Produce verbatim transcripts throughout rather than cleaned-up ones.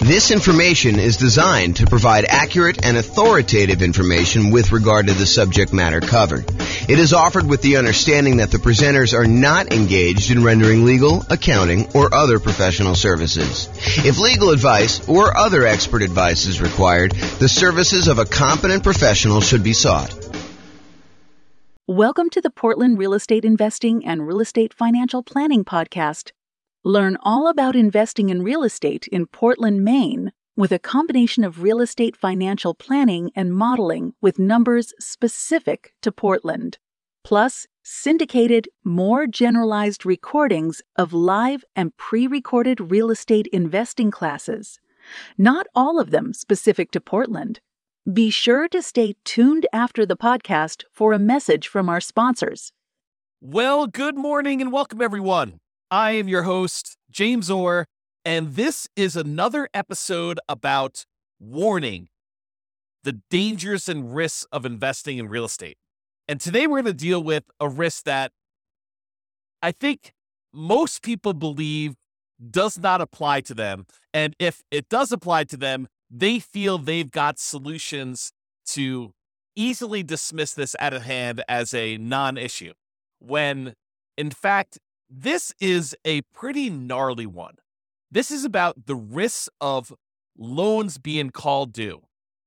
This information is designed to provide accurate and authoritative information with regard to the subject matter covered. It is offered with the understanding that the presenters are not engaged in rendering legal, accounting, or other professional services. If legal advice or other expert advice is required, the services of a competent professional should be sought. Welcome to the Portland Real Estate Investing and Real Estate Financial Planning Podcast. Learn all about investing in real estate in Portland, Maine, with a combination of real estate financial planning and modeling with numbers specific to Portland, plus syndicated, more generalized recordings of live and pre-recorded real estate investing classes, not all of them specific to Portland. Be sure to stay tuned after the podcast for a message from our sponsors. Well, good morning and welcome, everyone. I am your host, James Orr, and this is another episode about warning the dangers and risks of investing in real estate. And today we're going to deal with a risk that I think most people believe does not apply to them. And if it does apply to them, they feel they've got solutions to easily dismiss this out of hand as a non-issue, when in fact, this is a pretty gnarly one. This is about the risks of loans being called due.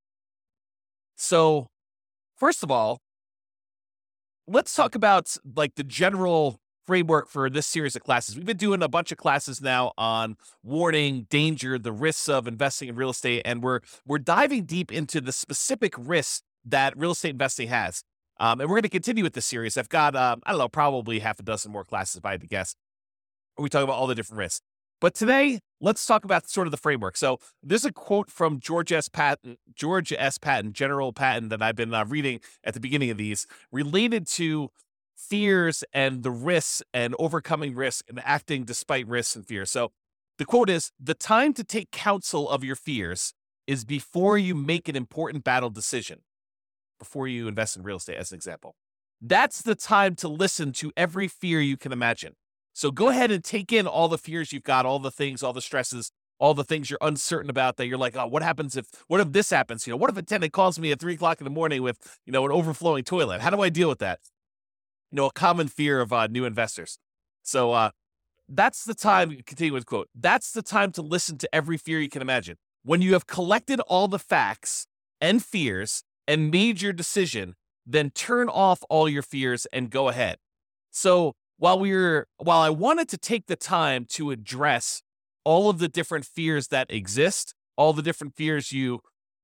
So, first of all, let's talk about like the general framework for this series of classes. We've been doing a bunch of classes now on warning, danger, the risks of investing in real estate, and we're we're diving deep into the specific risks that real estate investing has. Um, and we're going to continue with this series. I've got, um, I don't know, probably half a dozen more classes, if I had to guess. We talk about all the different risks. But today, let's talk about sort of the framework. So there's a quote from George S. Patton, George S. Patton, General Patton, that I've been uh, reading at the beginning of these, related to fears and the risks and overcoming risk and acting despite risks and fears. So the quote is, "The time to take counsel of your fears is before you make an important battle decision." Before you invest in real estate, as an example. That's the time to listen to every fear you can imagine. So go ahead and take in all the fears you've got, all the things, all the stresses, all the things you're uncertain about that you're like, oh, what happens if, what if this happens? You know, what if a tenant calls me at three o'clock in the morning with, you know, an overflowing toilet? How do I deal with that? You know, a common fear of uh, new investors. So uh, that's the time, continue with the quote, that's the time to listen to every fear you can imagine. When you have collected all the facts and fears and made your decision, then turn off all your fears and go ahead. So while we were, while I wanted to take the time to address all of the different fears that exist, all the different fears you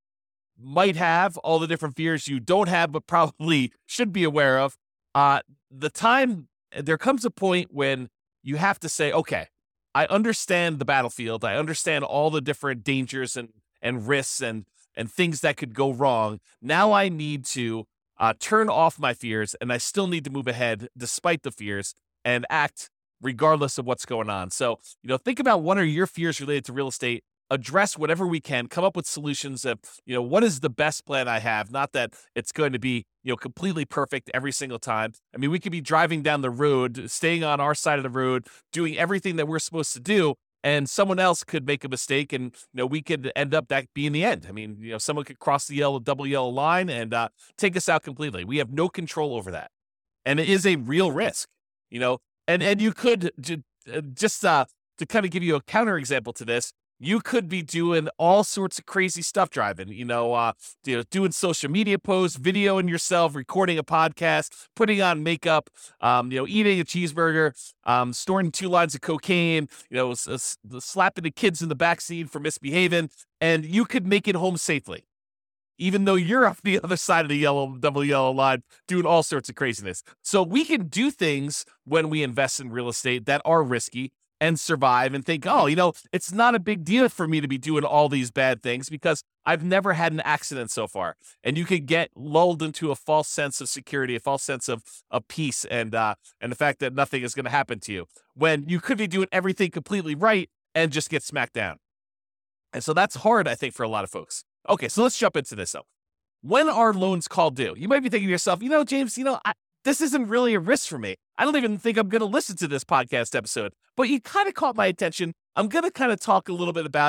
might have, all the different fears you don't have, but probably should be aware of, uh, the time, there comes a point when you have to say, okay, I understand the battlefield. I understand all the different dangers and, and risks and and things that could go wrong. Now I need to uh, turn off my fears, and I still need to move ahead despite the fears and act regardless of what's going on. So, you know, think about what are your fears related to real estate, address whatever we can, come up with solutions of, you know, what is the best plan I have? Not that it's going to be, you know, completely perfect every single time. I mean, we could be driving down the road, staying on our side of the road, doing everything that we're supposed to do, and someone else could make a mistake, and you know we could end up that being the end. I mean, you know, someone could cross the yellow, double yellow line and uh, take us out completely. We have no control over that, and it is a real risk. You know, and and you could j- just uh, to kind of give you a counterexample to this, you could be doing all sorts of crazy stuff driving. You know, uh, you know, doing social media posts, videoing yourself, recording a podcast, putting on makeup, um, you know, eating a cheeseburger, um, storing two lines of cocaine, you know, s- s- slapping the kids in the backseat for misbehaving, and you could make it home safely, even though you're off the other side of the yellow, double yellow line, doing all sorts of craziness. So we can do things when we invest in real estate that are risky and survive and think, oh, you know, it's not a big deal for me to be doing all these bad things because I've never had an accident so far. And you could get lulled into a false sense of security, a false sense of, of peace, and uh, and the fact that nothing is going to happen to you when you could be doing everything completely right and just get smacked down. And so that's hard, I think, for a lot of folks. Okay, so let's jump into this though. When are loans called due? You might be thinking to yourself, you know, James, you know, I, this isn't really a risk for me. I don't even think I'm going to listen to this podcast episode, but you kind of caught my attention. I'm going to kind of talk a little bit about it.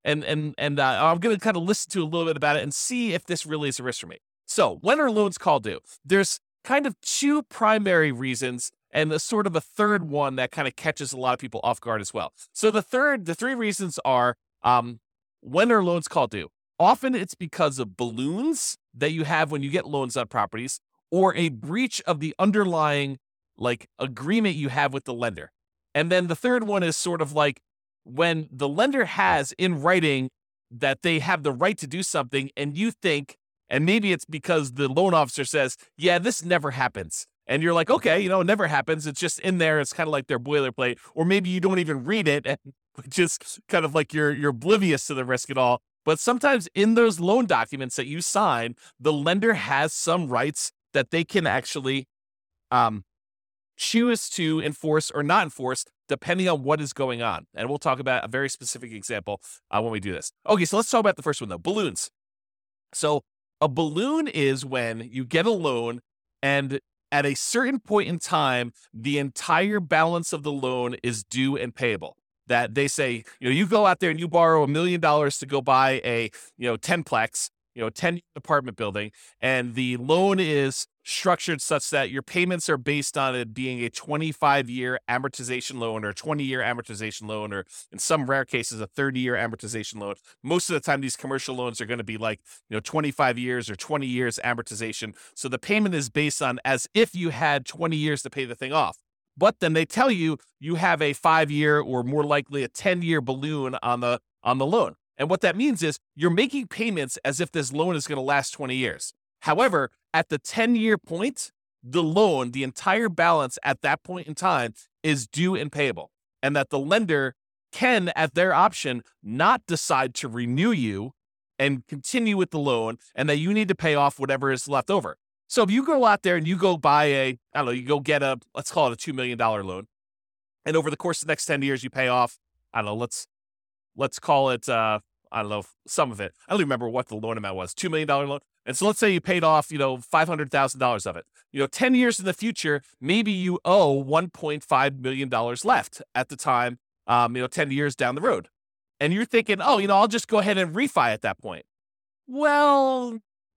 And and and uh, I'm going to kind of listen to a little bit about it and see if this really is a risk for me. So when are loans called due? There's kind of two primary reasons and a sort of a third one that kind of catches a lot of people off guard as well. So the third, the three reasons are um, when are loans called due? Often it's because of balloons that you have when you get loans on properties or a breach of the underlying like agreement you have with the lender. And then the third one is sort of like when the lender has in writing that they have the right to do something and you think, and maybe it's because the loan officer says, yeah, this never happens. And you're like, okay, you know, it never happens. It's just in there. It's kind of like their boilerplate. Or maybe you don't even read it and just kind of like you're you're oblivious to the risk at all. But sometimes in those loan documents that you sign, the lender has some rights that they can actually um, choose to enforce or not enforce depending on what is going on. And we'll talk about a very specific example uh, when we do this. Okay, so let's talk about the first one though, balloons. So a balloon is when you get a loan and at a certain point in time, the entire balance of the loan is due and payable. That they say, you know, you go out there and you borrow a million dollars to go buy a, you know, ten-plex, you know, ten apartment building, and the loan is structured such that your payments are based on it being a twenty-five year amortization loan or a twenty year amortization loan, or in some rare cases, a thirty year amortization loan. Most of the time, these commercial loans are going to be like, you know, twenty-five years or twenty years amortization. So the payment is based on as if you had twenty years to pay the thing off. But then they tell you you have a five year or more likely a ten year balloon on the on the loan. And what that means is you're making payments as if this loan is going to last twenty years. However, at the ten year point, the loan, the entire balance at that point in time is due and payable. And that the lender can, at their option, not decide to renew you and continue with the loan, and that you need to pay off whatever is left over. So if you go out there and you go buy a, I don't know, you go get a, let's call it a two million dollars loan. And over the course of the next ten years, you pay off, I don't know, let's, let's call it, uh, I don't know, some of it. I don't even remember what the loan amount was, two million dollars loan. And so let's say you paid off, you know, five hundred thousand dollars of it. You know, ten years in the future, maybe you owe one point five million dollars left at the time, um, you know, ten years down the road. And you're thinking, oh, you know, I'll just go ahead and refi at that point. Well,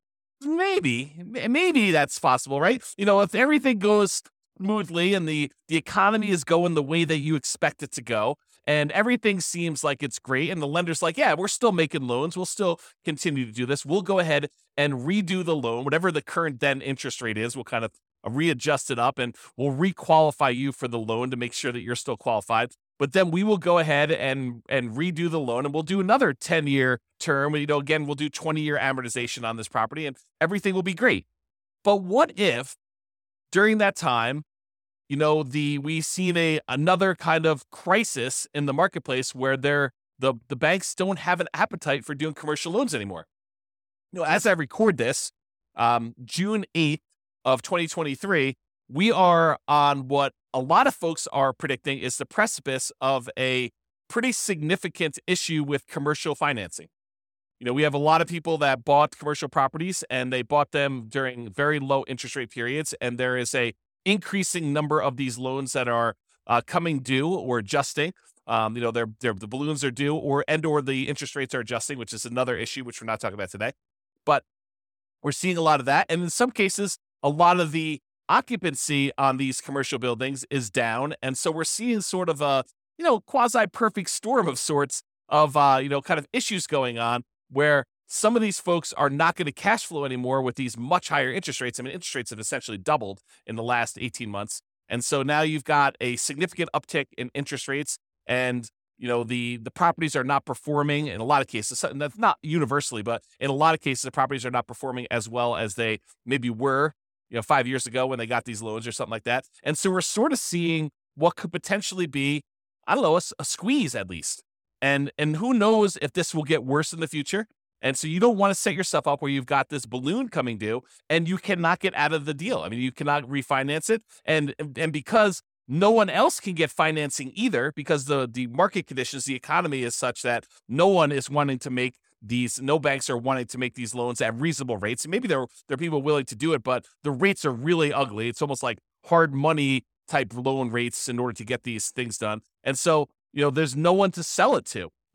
maybe, maybe that's possible, right? You know, if everything goes smoothly and the, the economy is going the way that you expect it to go, and everything seems like it's great, and the lender's like, yeah, we're still making loans. We'll still continue to do this. We'll go ahead and redo the loan, whatever the current then interest rate is. We'll kind of readjust it up, and we'll requalify you for the loan to make sure that you're still qualified. But then we will go ahead and and redo the loan, and we'll do another ten year term. You know, again, we'll do twenty year amortization on this property, and everything will be great. But what if during that time, you know, the we've seen a another kind of crisis in the marketplace where they're the the banks don't have an appetite for doing commercial loans anymore. You know, as I record this, um, June eighth of twenty twenty-three, we are on what a lot of folks are predicting is the precipice of a pretty significant issue with commercial financing. You know, we have a lot of people that bought commercial properties and they bought them during very low interest rate periods, and there is a increasing number of these loans that are uh, coming due or adjusting. Um, you know, they're, they're, the balloons are due or and or the interest rates are adjusting, which is another issue, which we're not talking about today. But we're seeing a lot of that. And in some cases, a lot of the occupancy on these commercial buildings is down. And so we're seeing sort of a, you know, quasi-perfect storm of sorts of, uh, you know, kind of issues going on where some of these folks are not going to cash flow anymore with these much higher interest rates. I mean, interest rates have essentially doubled in the last eighteen months. And so now you've got a significant uptick in interest rates, and, you know, the, the properties are not performing in a lot of cases. That's not universally, but in a lot of cases, the properties are not performing as well as they maybe were, you know, five years ago when they got these loans or something like that. And so we're sort of seeing what could potentially be, I don't know, a, a squeeze at least. And, and who knows if this will get worse in the future. And so you don't want to set yourself up where you've got this balloon coming due and you cannot get out of the deal. I mean, you cannot refinance it. And, and because no one else can get financing either, because the, the market conditions, the economy is such that no one is wanting to make these, no banks are wanting to make these loans at reasonable rates. And maybe there, there are people willing to do it, but the rates are really ugly. It's almost like hard money type loan rates in order to get these things done. And so, you know, there's no one to sell it to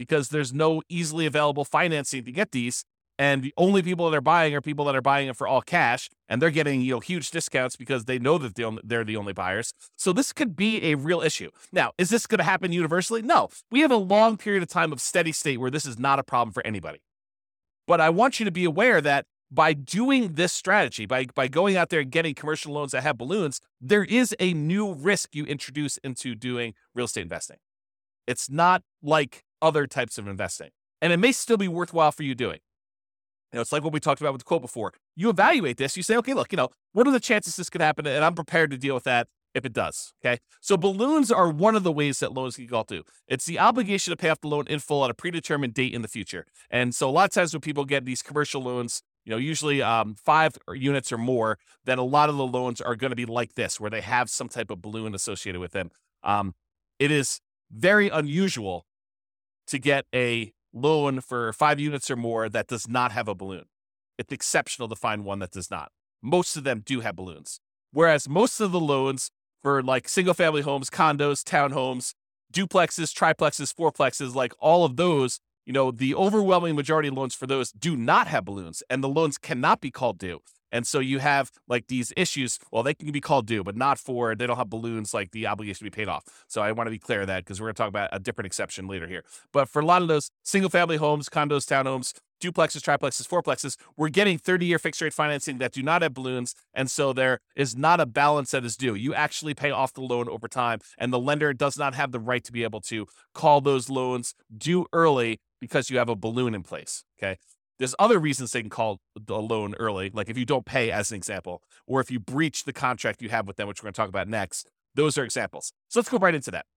because there's no easily available financing to get these. And the only people that are buying are people that are buying it for all cash, and they're getting, you know, huge discounts because they know that they're the only buyers. So this could be a real issue. Now, is this going to happen universally? No. We have a long period of time of steady state where this is not a problem for anybody. But I want you to be aware that by doing this strategy, by, by going out there and getting commercial loans that have balloons, there is a new risk you introduce into doing real estate investing. It's not like other types of investing. And it may still be worthwhile for you doing. You know, it's like what we talked about with the quote before. You evaluate this. You say, okay, look, you know, what are the chances this could happen? And I'm prepared to deal with that if it does. Okay. So balloons are one of the ways that loans can go to. It's the obligation to pay off the loan in full at a predetermined date in the future. And so a lot of times when people get these commercial loans, you know, usually um, five units or more, then a lot of the loans are going to be like this, where they have some type of balloon associated with them. Um, it is very unusual to get a loan for five units or more that does not have a balloon. It's exceptional to find one that does not. Most of them do have balloons. Whereas most of the loans for like single family homes, condos, townhomes, duplexes, triplexes, fourplexes, like all of those, you know, the overwhelming majority of loans for those do not have balloons, and the loans cannot be called due. And so you have like these issues. Well, they can be called due, but not for, they don't have balloons like the obligation to be paid off. So I want to be clear of that because we're going to talk about a different exception later here. But for a lot of those single family homes, condos, townhomes, duplexes, triplexes, fourplexes, we're getting thirty year fixed rate financing that do not have balloons. And so there is not a balance that is due. You actually pay off the loan over time, and the lender does not have the right to be able to call those loans due early because you have a balloon in place. Okay. There's other reasons they can call the loan early, like if you don't pay, as an example, or if you breach the contract you have with them, which we're going to talk about next. Those are examples. So let's go right into that.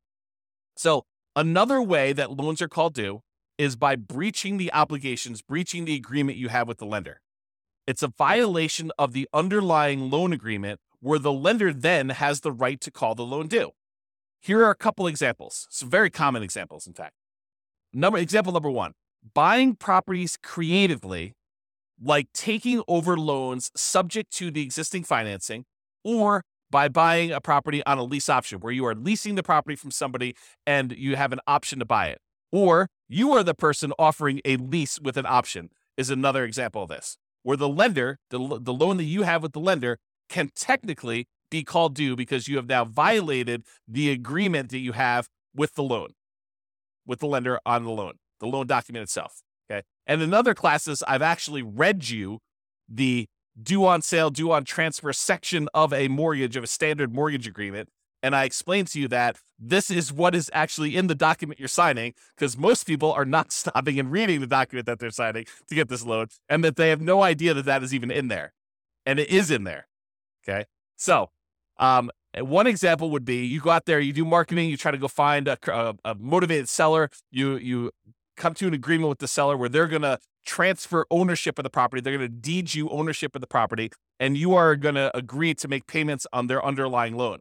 So another way that loans are called due is by breaching the obligations, breaching the agreement you have with the lender. It's a violation of the underlying loan agreement where the lender then has the right to call the loan due. Here are a couple examples, some very common examples, in fact. Number example number one. Buying properties creatively, like taking over loans subject to the existing financing, or by buying a property on a lease option where you are leasing the property from somebody and you have an option to buy it. Or you are the person offering a lease with an option is another example of this, where the lender, the, the loan that you have with the lender can technically be called due because you have now violated the agreement that you have with the loan, with the lender on the loan. The loan document itself, okay? And in other classes, I've actually read you the due on sale, due on transfer section of a mortgage, of a standard mortgage agreement, and I explained to you that this is what is actually in the document you're signing, because most people are not stopping and reading the document that they're signing to get this loan, and that they have no idea that that is even in there, and it is in there, okay? So, um, one example would be you go out there, you do marketing, you try to go find a, a, a motivated seller, you you come to an agreement with the seller where they're going to transfer ownership of the property. They're going to deed you ownership of the property, and you are going to agree to make payments on their underlying loan.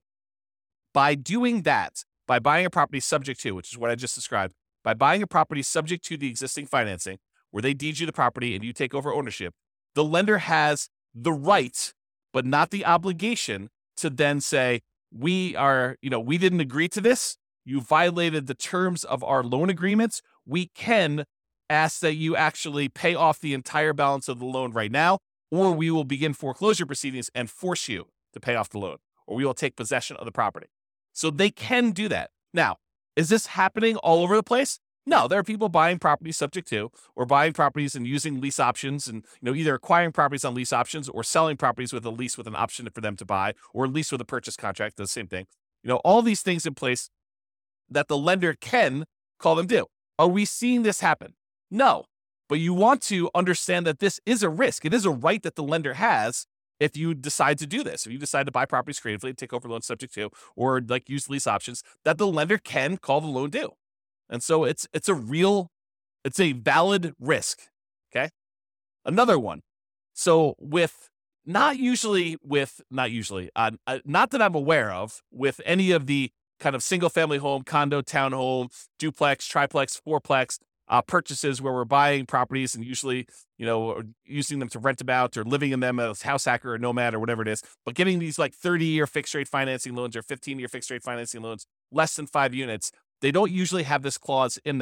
By doing that, by buying a property subject to, which is what I just described, by buying a property subject to the existing financing, where they deed you the property and you take over ownership, the lender has the right, but not the obligation, to then say, we are, you know, we didn't agree to this. You violated the terms of our loan agreements. We can ask that you actually pay off the entire balance of the loan right now, or we will begin foreclosure proceedings and force you to pay off the loan, or we will take possession of the property. So they can do that. Now, is this happening all over the place? No, there are people buying properties subject to, or buying properties and using lease options, and you know, either acquiring properties on lease options or selling properties with a lease with an option for them to buy, or a lease with a purchase contract, the same thing. You know, all these things in place that the lender can call them due. Are we seeing this happen? No, but you want to understand that this is a risk. It is a right that the lender has if you decide to do this. If you decide to buy properties creatively, take over loans subject to, or like use lease options, that the lender can call the loan due. And so it's it's a real, it's a valid risk, okay? Another one. So with, not usually with, not usually, uh, uh, not that I'm aware of, with any of the kind of single family home, condo, townhome, duplex, triplex, fourplex uh, purchases where we're buying properties and usually, you know, using them to rent them out or living in them as house hacker or nomad or whatever it is, but getting these like thirty year fixed rate financing loans or fifteen year fixed rate financing loans, less than five units, they don't usually have this clause in there.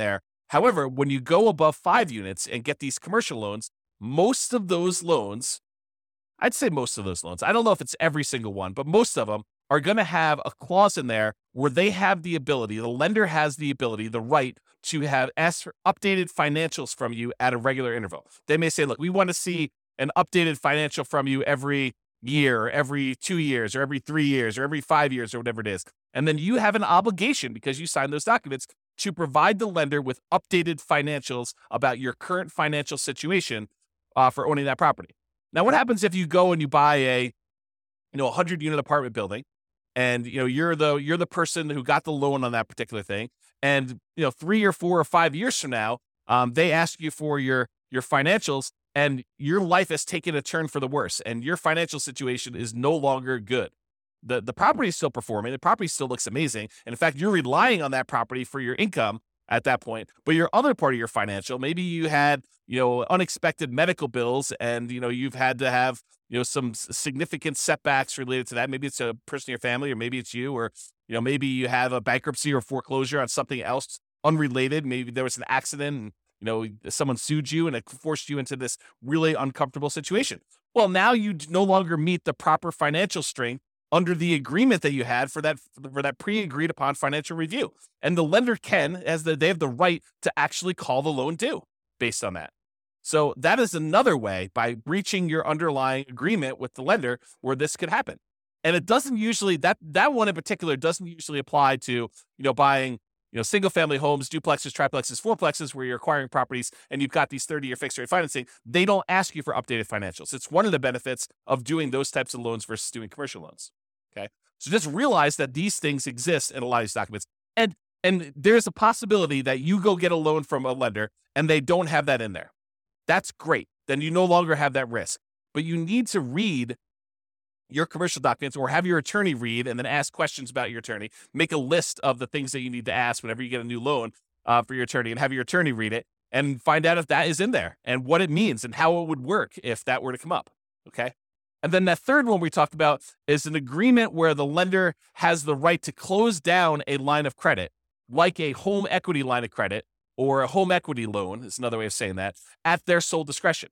However, when you go above five units and get these commercial loans, most of those loans, I'd say most of those loans, I don't know if it's every single one, but most of them are going to have a clause in there where they have the ability, the lender has the ability, the right to have ask for updated financials from you at a regular interval. They may say, look, we want to see an updated financial from you every year, or every two years, or every three years, or every five years, or whatever it is. And then you have an obligation, because you signed those documents, to provide the lender with updated financials about your current financial situation uh, for owning that property. Now, what happens if you go and you buy a, you know, a hundred unit apartment building, and you know you're the you're the person who got the loan on that particular thing, and you know three or four or five years from now, um, they ask you for your your financials, and your life has taken a turn for the worse, and your financial situation is no longer good. The the property is still performing. The property still looks amazing. And in fact, you're relying on that property for your income at that point. But your other part of your financial, maybe you had, you know, unexpected medical bills, and, you know, you've had to have, you know, some significant setbacks related to that. Maybe it's a person in your family, or maybe it's you, or, you know, maybe you have a bankruptcy or foreclosure on something else unrelated. Maybe there was an accident and, you know, someone sued you and it forced you into this really uncomfortable situation. Well, now you no longer meet the proper financial strength under the agreement that you had for that for that pre-agreed upon financial review. And the lender can, as the, they have the right to actually call the loan due based on that. So that is another way, by breaching your underlying agreement with the lender, where this could happen. And it doesn't usually, that that one in particular doesn't usually apply to, you know, buying, you know, single family homes, duplexes, triplexes, fourplexes, where you're acquiring properties and you've got these thirty year fixed rate financing. They don't ask you for updated financials. It's one of the benefits of doing those types of loans versus doing commercial loans. Okay. So just realize that these things exist in a lot of these documents. And, and there's a possibility that you go get a loan from a lender and they don't have that in there. That's great. Then you no longer have that risk, but you need to read your commercial documents, or have your attorney read and then ask questions about your attorney. Make a list of the things that you need to ask whenever you get a new loan uh, for your attorney, and have your attorney read it and find out if that is in there and what it means and how it would work if that were to come up. Okay. And then that third one we talked about is an agreement where the lender has the right to close down a line of credit, like a home equity line of credit or a home equity loan, is another way of saying that, at their sole discretion.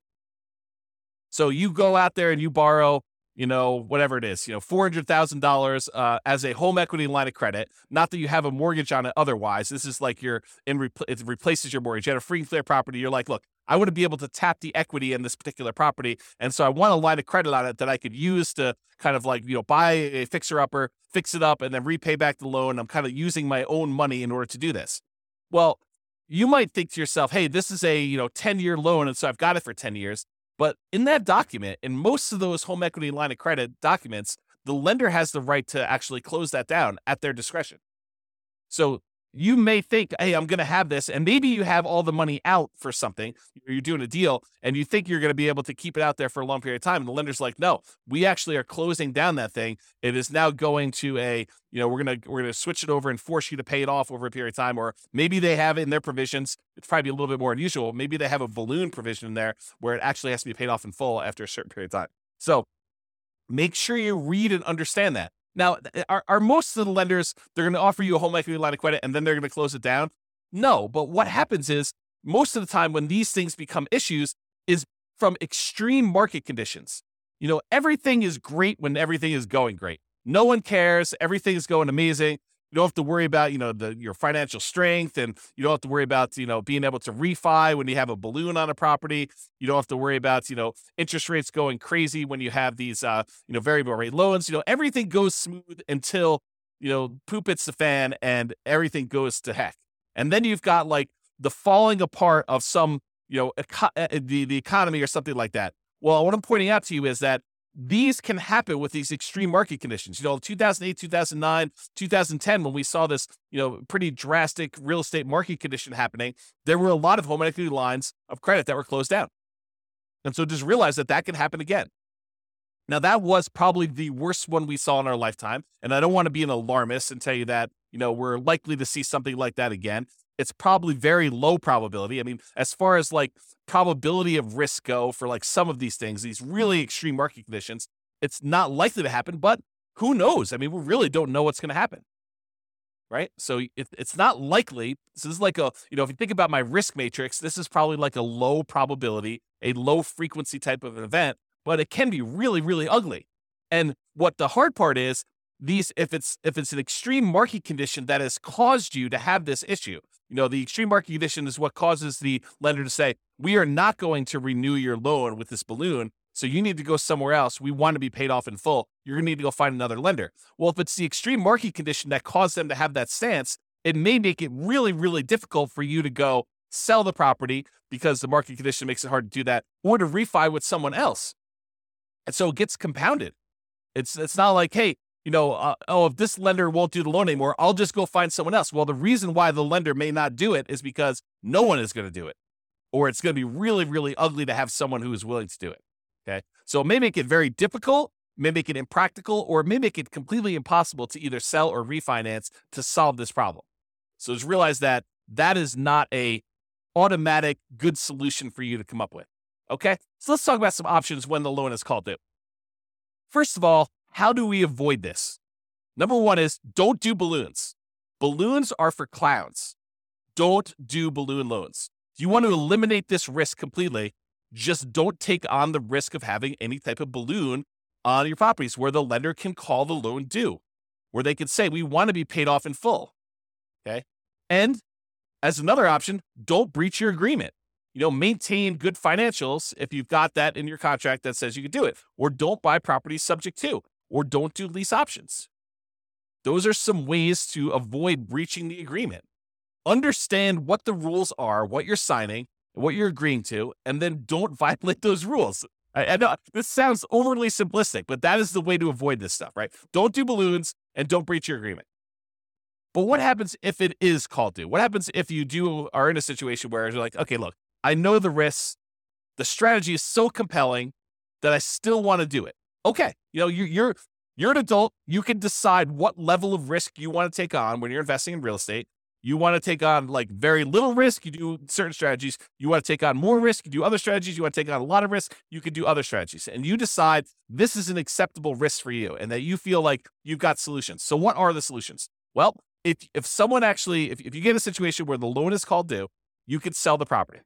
So you go out there and you borrow, you know, whatever it is, you know, four hundred thousand dollars uh, as a home equity line of credit. Not that you have a mortgage on it otherwise. This is like you're in, repl- it replaces your mortgage. You had a free and clear property. You're like, look, I want to be able to tap the equity in this particular property. And so I want a line of credit on it that I could use to kind of like, you know, buy a fixer upper, fix it up, and then repay back the loan. I'm kind of using my own money in order to do this. Well, you might think to yourself, hey, this is a, you know, ten year loan. And so I've got it for ten years. But in that document, in most of those home equity line of credit documents, the lender has the right to actually close that down at their discretion. So you may think, hey, I'm going to have this, and maybe you have all the money out for something, you're doing a deal, and you think you're going to be able to keep it out there for a long period of time. And the lender's like, no, we actually are closing down that thing. It is now going to a, you know, we're going to, we're going to switch it over and force you to pay it off over a period of time. Or maybe they have it in their provisions. It's probably a little bit more unusual. Maybe they have a balloon provision in there where it actually has to be paid off in full after a certain period of time. So make sure you read and understand that. Now, are, are most of the lenders, they're going to offer you a home equity line of credit and then they're going to close it down? No, but what happens is most of the time when these things become issues is from extreme market conditions. You know, everything is great when everything is going great. No one cares. Everything is going amazing. You don't have to worry about, you know, the, your financial strength, and you don't have to worry about, you know, being able to refi when you have a balloon on a property. You don't have to worry about, you know, interest rates going crazy when you have these, uh, you know, variable rate loans. You know, everything goes smooth until, you know, poop hits the fan and everything goes to heck. And then you've got like the falling apart of some, you know, eco- the, the economy or something like that. Well, what I'm pointing out to you is that these can happen with these extreme market conditions. You know, two thousand eight, two thousand nine, two thousand ten, when we saw this, you know, pretty drastic real estate market condition happening, there were a lot of home equity lines of credit that were closed down. And so just realize that that can happen again. Now, that was probably the worst one we saw in our lifetime. And I don't want to be an alarmist and tell you that, you know, we're likely to see something like that again. It's probably very low probability. I mean, as far as like probability of risk go for like some of these things, these really extreme market conditions, it's not likely to happen, but who knows? I mean, we really don't know what's going to happen. right? So it, it's not likely. This is like a, you know, if you think about my risk matrix, this is probably like a low probability, a low frequency type of an event, but it can be really, really ugly. And what the hard part is, these, if it's if it's an extreme market condition that has caused you to have this issue, you know, the extreme market condition is what causes the lender to say, we are not going to renew your loan with this balloon, so you need to go somewhere else. We want to be paid off in full. You're going to need to go find another lender. Well, if it's the extreme market condition that caused them to have that stance, it may make it really, really difficult for you to go sell the property because the market condition makes it hard to do that, or to refi with someone else. And so it gets compounded. It's it's not like, hey, you know, uh, oh, if this lender won't do the loan anymore, I'll just go find someone else. Well, the reason why the lender may not do it is because no one is going to do it, or it's going to be really, really ugly to have someone who is willing to do it. Okay. So it may make it very difficult, may make it impractical, or it may make it completely impossible to either sell or refinance to solve this problem. So just realize that that is not a automatic good solution for you to come up with. Okay. So let's talk about some options when the loan is called due. First of all, how do we avoid this? Number one is don't do balloons. Balloons are for clowns. Don't do balloon loans. If you want to eliminate this risk completely, just don't take on the risk of having any type of balloon on your properties where the lender can call the loan due, where they can say, we want to be paid off in full. Okay. And as another option, don't breach your agreement. You know, maintain good financials if you've got that in your contract that says you can do it, or don't buy properties subject to, or don't do lease options. Those are some ways to avoid breaching the agreement. Understand what the rules are, what you're signing, what you're agreeing to, and then don't violate those rules. I, I know this sounds overly simplistic, but that is the way to avoid this stuff, right? Don't do balloons and don't breach your agreement. But what happens if it is called due? What happens if you do are in a situation where you're like, okay, look, I know the risks. The strategy is so compelling that I still want to do it. Okay, you know, you're you're you're an adult. You can decide what level of risk you want to take on when you're investing in real estate. You want to take on like very little risk, you do certain strategies. You want to take on more risk, you do other strategies. You want to take on a lot of risk, you can do other strategies. And you decide this is an acceptable risk for you and that you feel like you've got solutions. So what are the solutions? Well, if if someone actually, if, if you get a situation where the loan is called due, you could sell the property.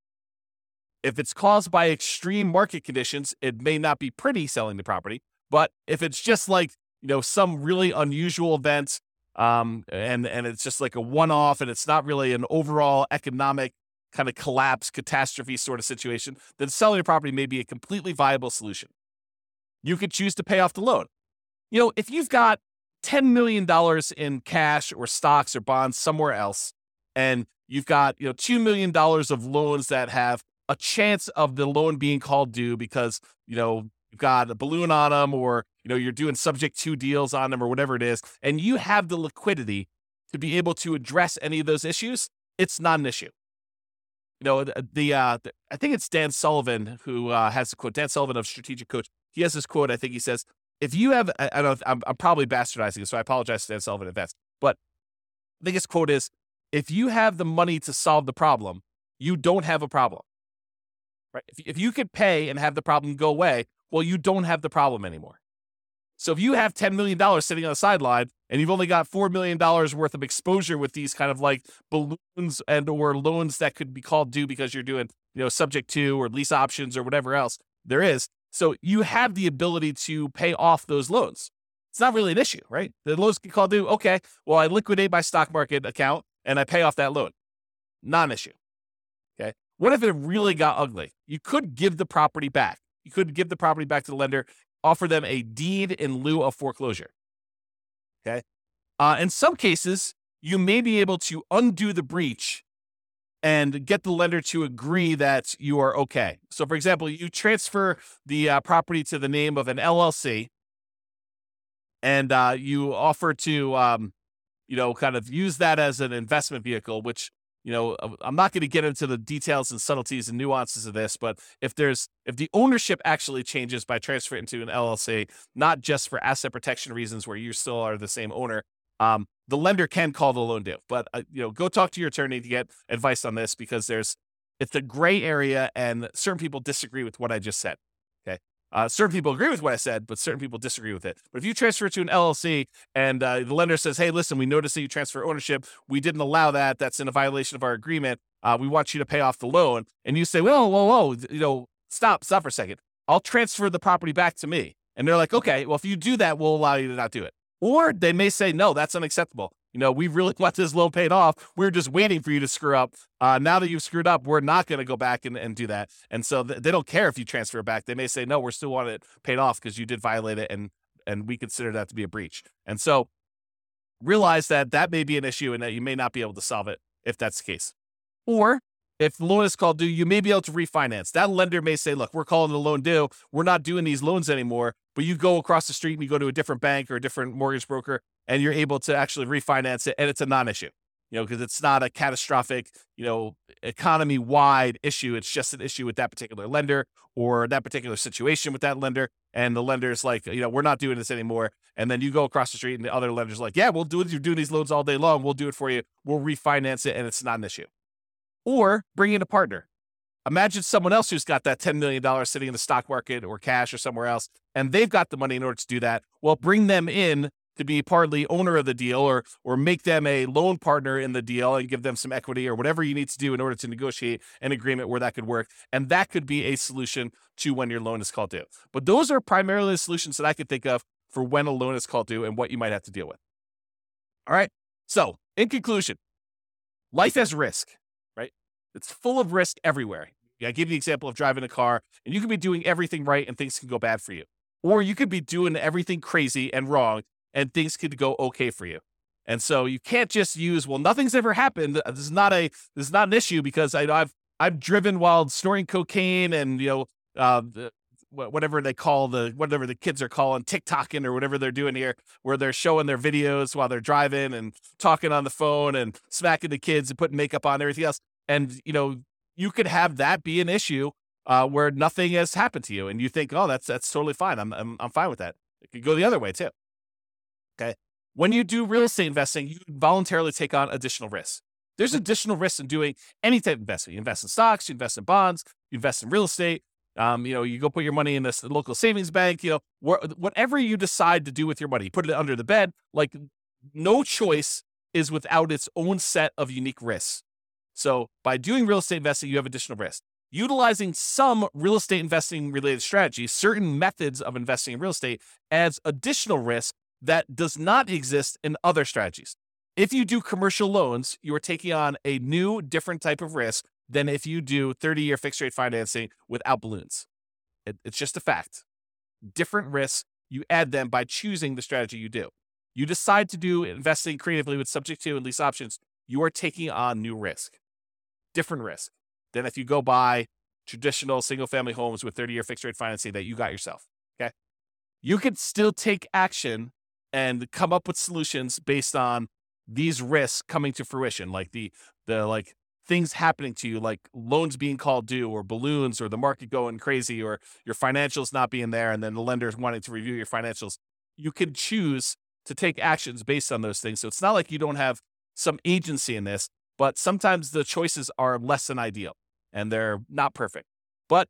If it's caused by extreme market conditions, it may not be pretty selling the property. But if it's just like, you know, some really unusual event, um, and, and it's just like a one-off and it's not really an overall economic kind of collapse, catastrophe sort of situation, then selling the property may be a completely viable solution. You could choose to pay off the loan. You know, if you've got ten million dollars in cash or stocks or bonds somewhere else, and you've got, you know, two million dollars of loans that have a chance of the loan being called due because, you know, you've got a balloon on them, or, you know, you're doing subject to deals on them or whatever it is, and you have the liquidity to be able to address any of those issues, it's not an issue. You know, the, the, uh, the I think it's Dan Sullivan who uh, has the quote, Dan Sullivan of Strategic Coach. He has this quote, I think he says, if you have, I, I don't know, I'm, I'm probably bastardizing it, so I apologize to Dan Sullivan in advance, but I think his quote is, if you have the money to solve the problem, you don't have a problem. Right? If, if you could pay and have the problem go away, well, you don't have the problem anymore. So if you have ten million dollars sitting on the sideline and you've only got four million dollars worth of exposure with these kind of like balloons and or loans that could be called due because you're doing, you know, subject to or lease options or whatever else there is. So you have the ability to pay off those loans. It's not really an issue, right? The loans get called due. Okay, well, I liquidate my stock market account and I pay off that loan. Non-issue. Okay. What if it really got ugly? You could give the property back. You could give the property back to the lender, offer them a deed in lieu of foreclosure. Okay. Uh, in some cases, you may be able to undo the breach and get the lender to agree that you are okay. So, for example, you transfer the uh, property to the name of an L L C, and uh, you offer to, um, you know, kind of use that as an investment vehicle, which, you know, I'm not going to get into the details and subtleties and nuances of this, but if there's, if the ownership actually changes by transferring to an L L C, not just for asset protection reasons where you still are the same owner, um, the lender can call the loan due. But, uh, you know, go talk to your attorney to get advice on this because there's, it's a gray area and certain people disagree with what I just said. Okay. Uh, certain people agree with what I said, but certain people disagree with it. But if you transfer it to an L L C and uh, the lender says, hey, listen, we noticed that you transfer ownership. We didn't allow that. That's in a violation of our agreement. Uh, we want you to pay off the loan. And you say, whoa, whoa, whoa, you know, stop, stop for a second. I'll transfer the property back to me. And they're like, okay, well, if you do that, we'll allow you to not do it. Or they may say, no, that's unacceptable. You know, we really want this loan paid off. We're just waiting for you to screw up. Uh, now that you've screwed up, we're not going to go back and, and do that. And so th- they don't care if you transfer it back. They may say, no, we're still want it paid off because you did violate it, and and we consider that to be a breach. And so realize that that may be an issue and that you may not be able to solve it if that's the case. Or if the loan is called due, you may be able to refinance. That lender may say, look, we're calling the loan due. We're not doing these loans anymore. But you go across the street and you go to a different bank or a different mortgage broker, and you're able to actually refinance it, and it's a non-issue, you know, because it's not a catastrophic, you know, economy-wide issue. It's just an issue with that particular lender or that particular situation with that lender, and the lender's like, you know, we're not doing this anymore. And then you go across the street, and the other lender's like, yeah, we'll do it. You're doing these loans all day long. We'll do it for you. We'll refinance it, and it's not an issue. Or bring in a partner. Imagine someone else who's got that ten million dollars sitting in the stock market or cash or somewhere else, and they've got the money in order to do that. Well, bring them in to be partly owner of the deal, or or make them a loan partner in the deal and give them some equity or whatever you need to do in order to negotiate an agreement where that could work. And that could be a solution to when your loan is called due. But those are primarily the solutions that I could think of for when a loan is called due and what you might have to deal with. All right. So in conclusion, life has risk, right? It's full of risk everywhere. I give you the example of driving a car, and you could be doing everything right and things can go bad for you. Or you could be doing everything crazy and wrong and things could go okay for you. And so you can't just use, well, nothing's ever happened. This is not a, this is not an issue because I, I've, I've driven while snorting cocaine and, you know, uh, the, whatever they call the, whatever the kids are calling TikToking or whatever they're doing here, where they're showing their videos while they're driving and talking on the phone and smacking the kids and putting makeup on and everything else. And, you know, you could have that be an issue uh, where nothing has happened to you, and you think, "Oh, that's that's totally fine. I'm I'm I'm fine with that." It could go the other way too. Okay, when you do real estate investing, you voluntarily take on additional risks. There's additional risks in doing any type of investment. You invest in stocks, you invest in bonds, you invest in real estate. Um, you know, you go put your money in this local savings bank. You know, wh- whatever you decide to do with your money, you put it under the bed. Like, no choice is without its own set of unique risks. So by doing real estate investing, you have additional risk. Utilizing some real estate investing related strategies, certain methods of investing in real estate, adds additional risk that does not exist in other strategies. If you do commercial loans, you are taking on a new, different type of risk than if you do thirty-year fixed rate financing without balloons. It, it's just a fact. Different risks, you add them by choosing the strategy you do. You decide to do investing creatively with subject to and lease options, you are taking on new risk. Different risk than if you go buy traditional single-family homes with thirty-year fixed-rate financing that you got yourself, okay? You could still take action and come up with solutions based on these risks coming to fruition, like the the like things happening to you, like loans being called due or balloons or the market going crazy or your financials not being there and then the lenders wanting to review your financials. You can choose to take actions based on those things. So it's not like you don't have some agency in this. But sometimes the choices are less than ideal and they're not perfect. But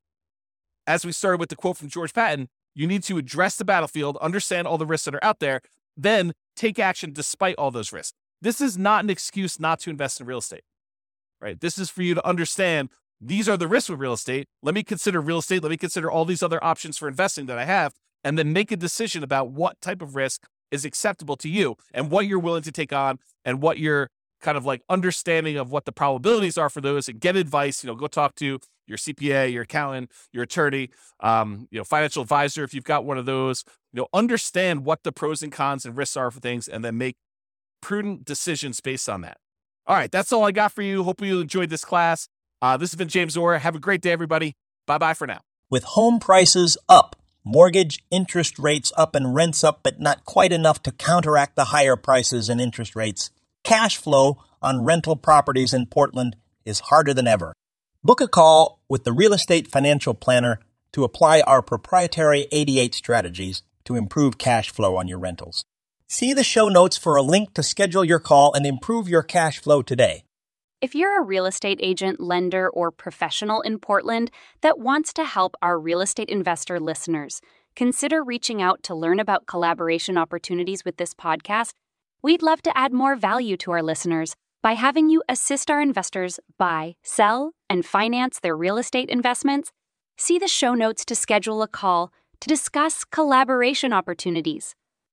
as we started with the quote from George Patton, you need to address the battlefield, understand all the risks that are out there, then take action despite all those risks. This is not an excuse not to invest in real estate, right? This is for you to understand these are the risks with real estate. Let me consider real estate. Let me consider all these other options for investing that I have, and then make a decision about what type of risk is acceptable to you and what you're willing to take on and what you're kind of like understanding of what the probabilities are for those, and get advice. You know, go talk to your C P A, your accountant, your attorney, um, you know, financial advisor if you've got one of those. You know, understand what the pros and cons and risks are for things, and then make prudent decisions based on that. All right, that's all I got for you. Hope you enjoyed this class. Uh, this has been James Orr. Have a great day, everybody. Bye bye for now. With home prices up, mortgage interest rates up, and rents up, but not quite enough to counteract the higher prices and interest rates, cash flow on rental properties in Portland is harder than ever. Book a call with the Real Estate Financial Planner to apply our proprietary eighty-eight strategies to improve cash flow on your rentals. See the show notes for a link to schedule your call and improve your cash flow today. If you're a real estate agent, lender, or professional in Portland that wants to help our real estate investor listeners, consider reaching out to learn about collaboration opportunities with this podcast. We'd love to add more value to our listeners by having you assist our investors buy, sell, and finance their real estate investments. See the show notes to schedule a call to discuss collaboration opportunities.